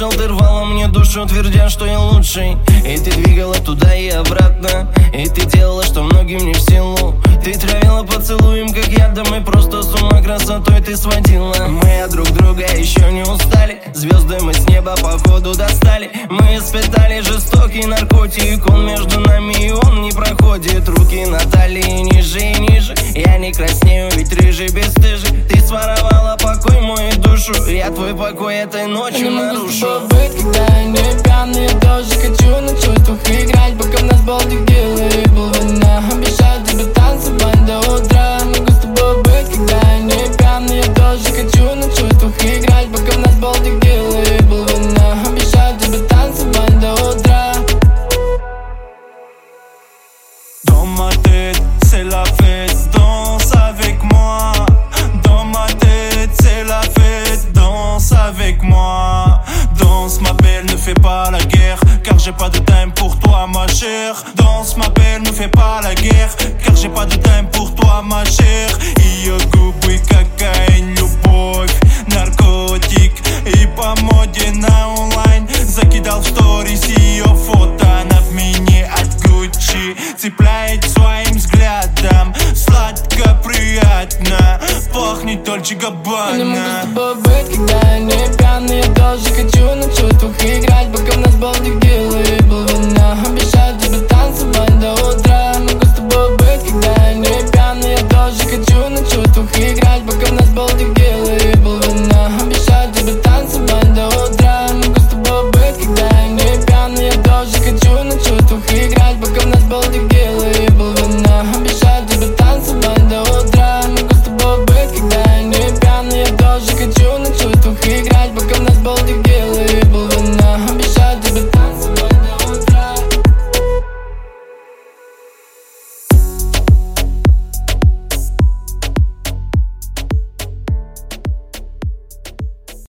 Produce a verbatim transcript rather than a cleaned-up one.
слышал, ты рвала мне душу, твердя, что я лучший. И ты двигала туда и обратно, и ты делала, что многим не в силу. Ты травила поцелуем, как ядом, и просто с ума красотой ты сводила. Мы от друг друга еще не устали, звезды мы с неба походу достали. Мы испытали жестокий наркотик, он между нами и он не проходит. Руки на талии ниже и ниже, я не краснею, ведь рыжий бесстыжий. Ты своровала покой мой и душу, я твой покой этой ночью нарушу. Я не могу с тобой быть, когда я не пьяный. Я тоже хочу на чувствах играть, пока в нас болтик делай и полвина. Обещаю тебе танцевать до утра. Могу с тобой быть, когда я не пьяный. Я тоже хочу на чувствах играть, пока в нас болтик делай и полвина. Обещаю тебе танцевать до утра. Dans ma tête, c'est la fête, danse avec moi. Dans ma tête, c'est la fête, danse avec moi. Danse ma belle, ne fais pas la guerre, car j'ai pas de time pour toi ma chère. Danse ma belle, ne fais pas la guerre, car j'ai pas de time pour toi ma chère. Ее губы, кокаин, любовь, наркотик. И по моде на онлайн закидал в сторис ее фото. Она в мини от Гуччи цепляет своим взглядом. Сладко, приятно, пахнет Дольче Габбана. Я не могу с тобой быть, когда я не пьяный. Я тоже хочу на чувствах играть, пока в нас болтик делай и полвина. Обещаю тебе танцевать до утра. Могу с тобой быть, когда я не пьяный. Я тоже хочу на чувствах играть, пока в нас болтик делай.